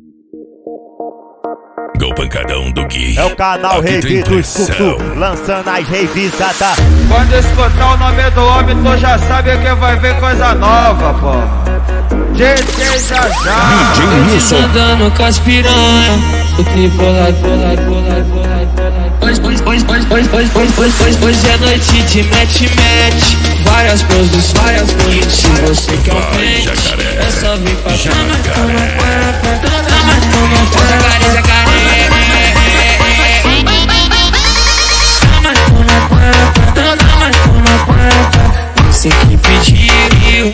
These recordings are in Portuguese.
Go pancadão do Gui. É o canal Aqui tem Rave dos pressão. Fluxo, lançando as revisadas. Quando escutar o nome do homem, tu já sabe que vai ver coisa nova, pô. DJ já já. DJ Nilson. Andando com as piranha, o clipe bolado. Hoje é noite de match. Várias poses. Se você quer um Vai, pente, jacaré. é só vir pra cá. Jacaré. Você que pediu,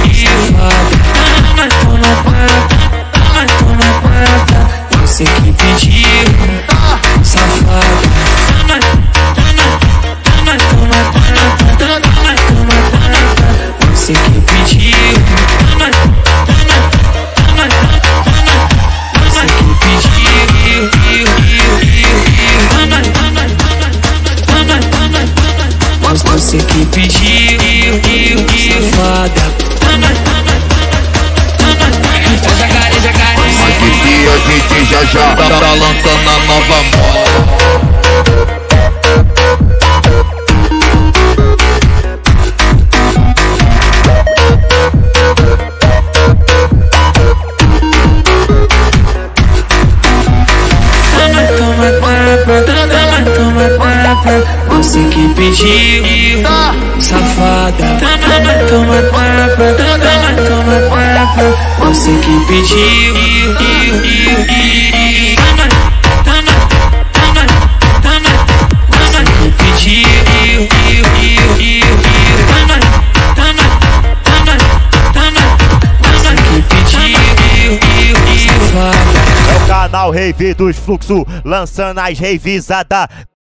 você que pediu, safado. Você que pediu, você que pediu, você que pediu, safada. Aqui a gente já tá lançando a nova moda. Você que pediu, safada. Você que pediu, É o canal Rave dos Fluxo, lançando as revisadas.